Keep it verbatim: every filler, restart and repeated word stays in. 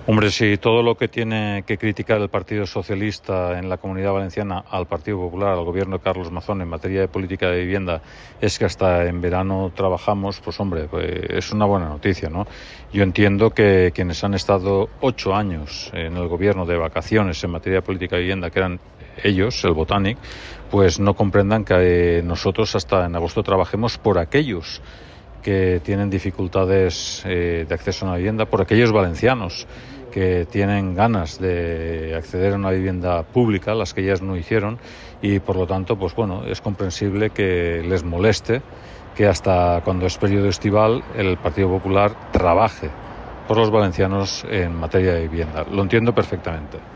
Hombre, si todo lo que tiene que criticar el Partido Socialista en la Comunidad Valenciana al Partido Popular, al gobierno de Carlos Mazón en materia de política de vivienda, es que hasta en verano trabajamos, pues hombre, pues es una buena noticia, ¿no? Yo entiendo que quienes han estado ocho años en el gobierno de vacaciones en materia de política de vivienda, que eran ellos, el Botanic, pues no comprendan que nosotros hasta en agosto trabajemos por aquellos que tienen dificultades eh, de acceso a una vivienda, por aquellos valencianos que tienen ganas de acceder a una vivienda pública, las que ellas no hicieron, y por lo tanto, pues bueno, es comprensible que les moleste que hasta cuando es periodo estival el Partido Popular trabaje por los valencianos en materia de vivienda. Lo entiendo perfectamente.